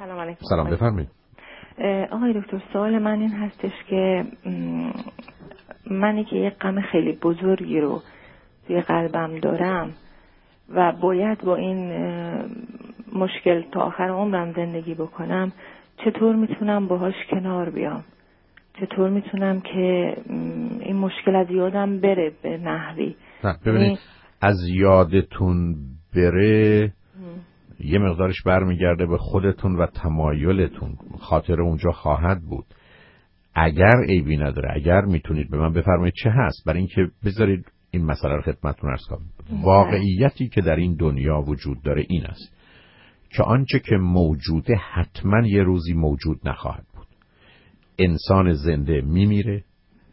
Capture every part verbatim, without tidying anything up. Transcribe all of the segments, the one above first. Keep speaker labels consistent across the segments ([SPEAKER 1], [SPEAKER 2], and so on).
[SPEAKER 1] سلام علیکم.
[SPEAKER 2] سلام، بفرمایید.
[SPEAKER 1] آقای دکتر، سوال من این هستش که منی که یک غم خیلی بزرگی رو توی قلبم دارم و باید با این مشکل تا آخر عمرم زندگی بکنم، چطور میتونم باهاش کنار بیام؟ چطور میتونم که این مشکل از یادم بره به نحوی؟
[SPEAKER 2] نه ببینید، از یادتون بره یه مقدارش برمیگرده به خودتون و تمایلتون، خاطر اونجا خواهد بود. اگر عیبی نداره، اگر میتونید به من بفرمایید چه هست، برای اینکه بذارید این مسئله رو خدمتتون عرض کنم. واقعیتی که در این دنیا وجود داره این است که آنچه که موجوده حتما یه روزی موجود نخواهد بود. انسان زنده میمیره،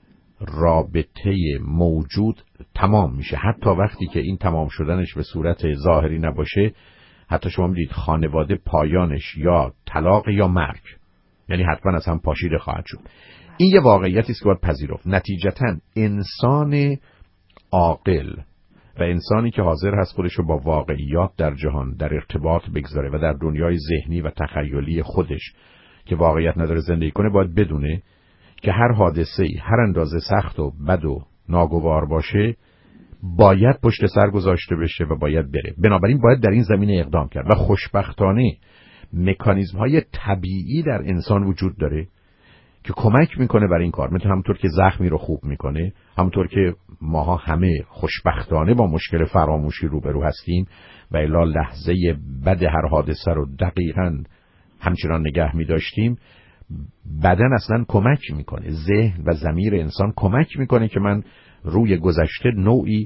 [SPEAKER 2] رابطه موجود تمام میشه، حتی وقتی که این تمام شدنش به صورت ظاهری نباشه. حتی شما میدید خانواده پایانش یا طلاق یا مرگ، یعنی حتما از هم پاشیده خواهد شد. این یه واقعیتی است که باید پذیرفت. نتیجتاً انسان عاقل و انسانی که حاضر هست خودش رو با واقعیات در جهان در ارتباط بگذاره و در دنیای ذهنی و تخیلی خودش که واقعیت نداره زندگی کنه، باید بدونه که هر حادثه‌ای هر اندازه سخت و بد و ناگوار باشه باید پشت سر گذاشته بشه و باید بره. بنابراین باید در این زمینه اقدام کرد و خوشبختانه مکانیزم‌های طبیعی در انسان وجود داره که کمک میکنه برای این کار. مثل همونطور که زخمی رو خوب میکنه، همونطور که ماها همه خوشبختانه با مشکل فراموشی روبرو هستیم و الا لحظه بد هر حادثه رو دقیقاً همچنان نگه می‌داشتیم، بدن اصلا کمک میکنه، ذهن و ضمیر انسان کمک میکنه که من روی گذشته نوعی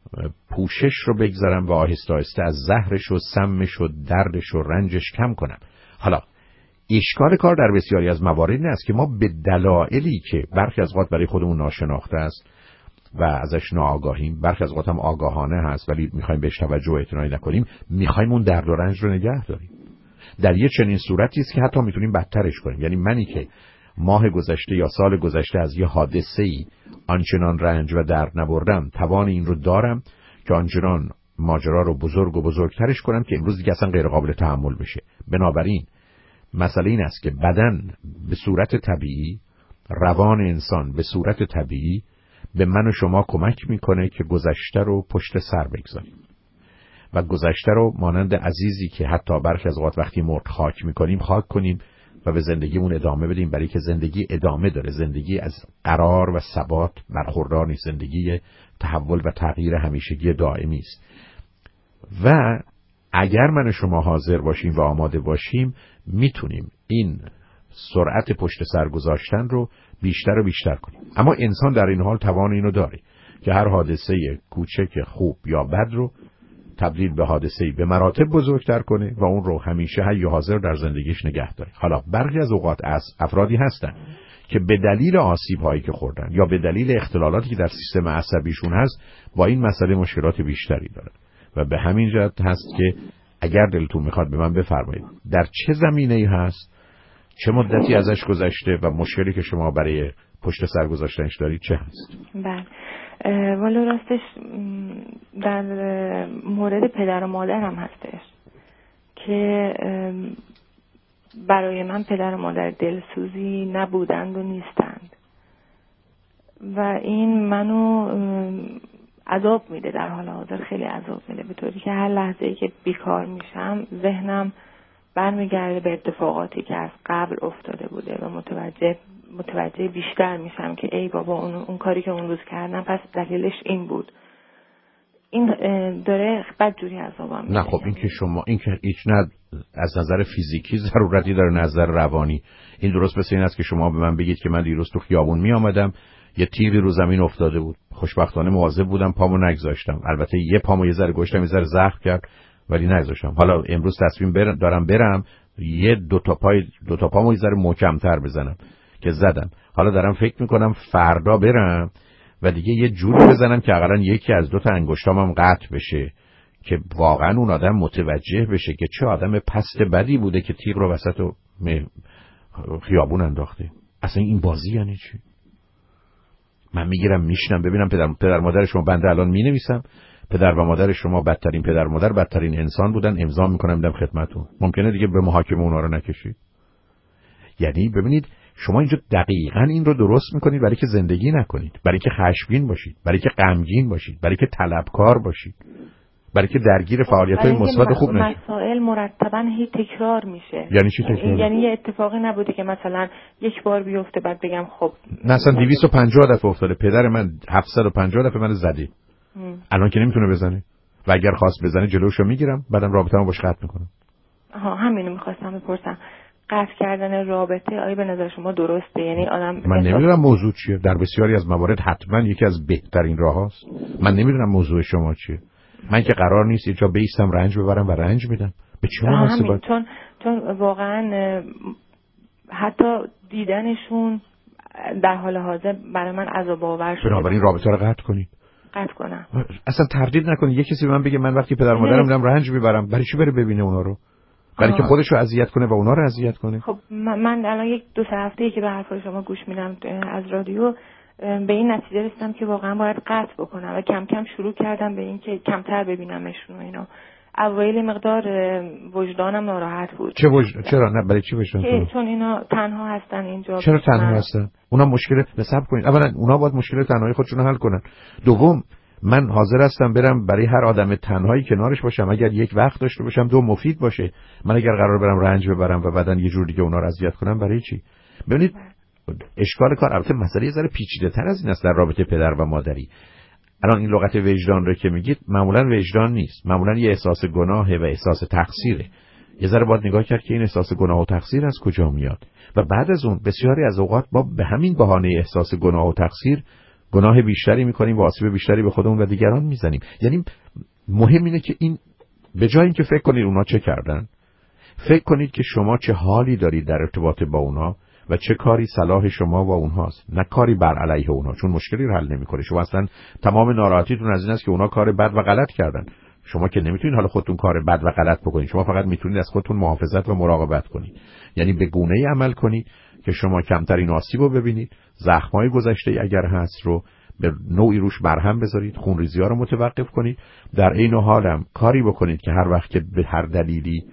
[SPEAKER 2] پوشش رو بگذارم و آهسته آهسته از زهرش و سمش و دردش و رنجش کم کنم. حالا اشکال کار در بسیاری از موارد این است که ما به دلایلی که برخی از اوقات برای خودمون ناشناخته است و ازش ناآگاهیم، برخی از اوقات هم آگاهانه هست ولی میخوایم بهش توجه و اعتنایی نکنیم، میخوایم اون درد و رنج رو نگه داریم. در یه چنین صورتی است که حتی میتونیم بدترش کنیم. یعنی منی که ماه گذشته یا سال گذشته از یه حادثه‌ای آنچنان رنج و درد نبردم، توان این رو دارم که آنچنان ماجرا رو بزرگ و بزرگترش کنم که امروز دیگه اصلا غیر قابل تحمل بشه. بنابراین مسئله این است که بدن به صورت طبیعی، روان انسان به صورت طبیعی به من و شما کمک میکنه که گذشته رو پشت سر بگذاریم و گذشته رو مانند عزیزی که حتی برخی از اوقات وقتی مرد خاک میکنیم خاک کنیم و به زندگیمون ادامه بدیم، برای که زندگی ادامه داره. زندگی از قرار و ثبات برخوردار نیست، زندگی تحول و تغییر همیشگی دائمی است. و اگر من و شما حاضر باشیم و آماده باشیم میتونیم این سرعت پشت سر گذاشتن رو بیشتر و بیشتر کنیم. اما انسان در این حال توان اینو داره که هر حادثه کوچک خوب یا بد رو تبدیل به حادثه‌ای به مراتب بزرگتر کنه و اون رو همیشه حی و حاضر در زندگیش نگه داره. حالا برخی از اوقات از افرادی هستن که به دلیل آسیب‌هایی که خوردن یا به دلیل اختلالاتی که در سیستم عصبیشون هست با این مسئله مشکلات بیشتری دارن و به همین جهت هست که اگر دلتون میخواد به من بفرمایید در چه زمینه‌ای هست، چه مدتی ازش گذشته و مشکلی که شما برای پشت سر گذاشتنش دارید چه هست؟
[SPEAKER 1] بله، والا راستش در مورد پدر و مادرم هستش که برای من پدر و مادر دلسوزی نبودند و نیستند و این منو عذاب میده، در حال حاضر خیلی عذاب میده، به طوری که هر لحظه‌ای که بیکار میشم ذهنم برمیگرده به اتفاقاتی که از قبل افتاده بوده و متوجه متوجه بیشتر میشم که ای بابا اون, اون کاری که اون روز کردم پس دلیلش این بود. این داره بدجوری عذابم میده.
[SPEAKER 2] نه خب این که شما این که هیچ نه از نظر فیزیکی ضرورتی داره، نظر روانی. این درست مثل این است که شما به من بگید که من دیروز تو خیابون می آمدم یه تیغی رو زمین افتاده بود، خوشبختانه مواظب بودم پامو نگذاشتم، البته یه پامو یه ذره گشتم یه ذره زخم کرد ولی نگذاشتم. حالا امروز تصمیم برم دارم برم یه دو تا پای دو تا پامو یه ذره محکم‌تر بزنم که زدم. حالا دارم فکر میکنم فردا برم و دیگه یه جوری بزنم که اقلا یکی از دو تا انگشتامم قطع بشه که واقعا اون آدم متوجه بشه که چه آدم پست بدی بوده که تیغ رو وسط خیابون انداخته. اصلا این بازی یعنی چی؟ من میگیرم میشنم ببینم پدر, پدر مادر شما، بنده الان مینویسم پدر و مادر شما بدترین پدر و مادر، بدترین انسان بودن، امضا میکنم میدم خدمتتون. ممکنه دیگه به محاکمه اونها رو نکشید. یعنی ببینید شما اینجا دقیقاً این رو درست میکنید برای که زندگی نکنید، برای که خشمگین باشید، برای که غمگین باشید، برای که طلبکار باشید، برای که درگیر فعالیت‌های مثبت خوب نشید.
[SPEAKER 1] مسائل مرتباً هی تکرار میشه.
[SPEAKER 2] یعنی چی تکرار؟
[SPEAKER 1] یعنی یه اتفاقی نبوده که مثلا یک بار بیفته بعد بگم خب
[SPEAKER 2] نه، اصلا دویست و پنجاه دفعه افتاده. پدر من هفتصد و پنجاه دفعه من زده. الان که نمیتونه بزنه و اگر خواست بزنه جلوشو میگیرم، بعدم رابطه‌مو باش قطع میکنم.
[SPEAKER 1] آها، همینو می‌خواستم بپرسم. قطع کردن رابطه آیا به نظر شما درسته؟ یعنی آدم
[SPEAKER 2] من نمیدونم موضوع چیه. در بسیاری از موارد حتما یکی از بهترین راهاست. من نمیدونم موضوع شما چیه. من که قرار نیست اینجا بیستم رنج ببرم و رنج میدم. به چه مناسبت؟
[SPEAKER 1] چون چون واقعا حتی دیدنشون در حال حاضر برای من عذاب آور شده.
[SPEAKER 2] بنابراین رابطه رو قطع کنید.
[SPEAKER 1] قطع کنم.
[SPEAKER 2] اصلا تردید نکنید. یه کسی به من بگه من وقتی پدر مادرم میدم رنج میبرم، برای چی بره ببینه اونا رو؟ برای که خودش رو اذیت کنه و اونا رو اذیت کنه.
[SPEAKER 1] خب من الان یک دو سه هفته‌ای که به حرفای شما گوش میدم از رادیو، به این نتیجه رسیدم که واقعا باید قطع بکنم و کم کم شروع کردم به این که کمتر ببینمشون و اینا. اوایل مقدار وجدانم ناراحت بود.
[SPEAKER 2] چه وجد... چرا نه برای چی بشن؟
[SPEAKER 1] که چون اینا تنها هستن اینجا.
[SPEAKER 2] چرا تنها هستن؟ اونا مشکل حساب کنید. اولا اونا باید مشکل تنهایی خودشون رو حل کنن. دوم من حاضر هستم برم برای هر آدم تنهایی کنارش باشم اگر یک وقت داشته باشم. دو مفید باشه. من اگر قرار برم رنج ببرم و بعدن یه جور دیگه اونا رو اذیت کنم، برای چی؟ ببینید اشکال کار البته مسئله یه ذره پیچیده‌تر از این است در رابطه پدر و مادری. الان این لغت وجدان رو که میگید معمولا وجدان نیست، معمولا یه احساس گناهه و احساس تقصیره. یه ذره باید نگاه کرد که این احساس گناه و تقصیر از کجا میاد و بعد از اون بسیاری از اوقات ما به همین بهانه احساس گناه و تقصیر گناه بیشتری میکنیم و آسیب بیشتری به خودمون و دیگران میزنیم. یعنی مهم اینه که این به جای اینکه فکر کنید اونا چه کردن، فکر کنید که شما چه حالی دارید در ارتباط با اونا و چه کاری صلاح شما و اونهاست، نه کاری بر علیه اونها، چون مشکلی رو حل نمیکنه. شما اصلا تمام ناراحتیتون از این است که اونا کار بد و غلط کردن. شما که نمیتونید حالا خودتون کار بد و غلط بکنید، شما فقط میتونید از خودتون محافظت و مراقبت کنید. یعنی به گونه‌ای عمل کنید که شما کمترین آسیب رو ببینید، زخم‌های گذشته اگر هست رو به نوعی روش برهم بذارید، خونریزی‌ها رو متوقف کنید. در عین حال هم کاری بکنید که هر وقت که به هر دلیلی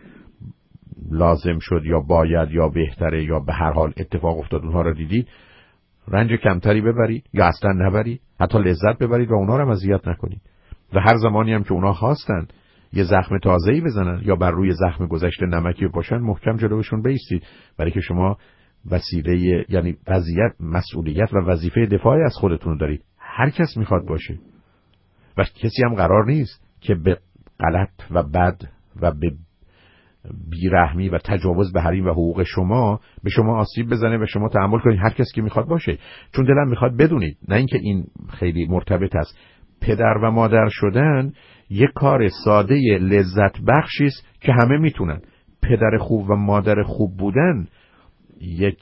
[SPEAKER 2] لازم شد یا باید یا بهتره یا به هر حال اتفاق افتاد اونها رو دیدید، رنج کمتری ببرید یا اصلا نبرید، حتی لذت ببرید و اونها رو هم اذیت نکنید. و هر زمانی هم که اونها خواستن یه زخم تازه‌ای بزنن یا بر روی زخم گذشته نمکی بپاشن، محکم جلوشون بایستید، برای که شما وسیله یعنی وضعیت مسئولیت و وظیفه دفاعی از خودتون دارید. هر کس میخواد باشه و کسی هم قرار نیست که به غلط و بد و به بیرحمی و تجاوز به حریم و حقوق شما به شما آسیب بزنه و شما تحمل کنید. هر کس که میخواد باشه، چون دلم میخواد بدونید، نه اینکه این خیلی مرتبط است، پدر و مادر شدن یک کار ساده لذت بخشی است که همه میتونن. پدر خوب و مادر خوب بودن یک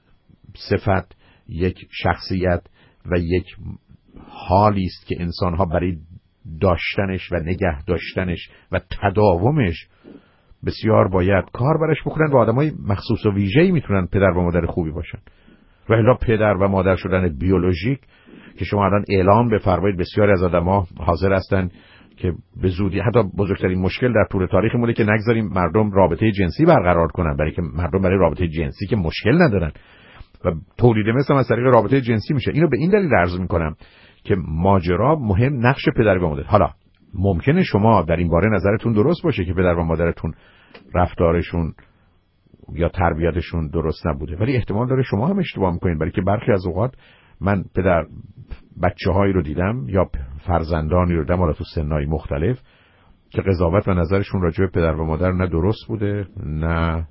[SPEAKER 2] صفت، یک شخصیت و یک حالی است که انسان‌ها برای داشتنش و نگه داشتنش و تداومش بسیار باید کار برش بکنن و آدمای مخصوص و ویژه‌ای میتونن پدر و مادر خوبی باشن. و الا پدر و مادر شدن بیولوژیک که شما الان اعلام بفرمایید بسیاری از آدم‌ها حاضر هستن که به زودی، حتی بزرگترین مشکل در طول تاریخ مونه که نگذاریم مردم رابطه جنسی برقرار کنن، برای که مردم برای رابطه جنسی که مشکل ندارن و تولید مثل از طریق رابطه جنسی میشه. اینو به این دلیل عرض میکنم که ماجرا مهم نقش پدر و مادر. حالا ممکنه شما در این باره نظرتون درست باشه که پدر و مادرتون رفتارشون یا تربیتشون درست نبوده، ولی احتمال داره شما هم اشتباه میکنید، برای که برخی از اوقات من پدر بچه‌هایی رو دیدم یا فرزندانی رو دیدم حالا تو سنای مختلف که قضاوت و نظرشون راجع به پدر و مادر نه درست بوده، نه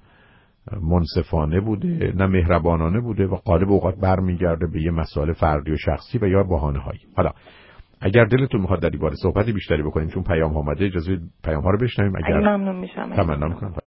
[SPEAKER 2] منصفانه بوده، نه مهربانانه بوده و غالب اوقات برمیگرده به یه مسائل فردی و شخصی و یا بهانه‌هایی. حالا اگر دلتون میخواد در این باره صحبتی بیشتری بکنیم چون پیام اومده، اجازه پیام ها رو بشنویم. اگر
[SPEAKER 1] ممنون میشم.
[SPEAKER 2] تمنا میکنم.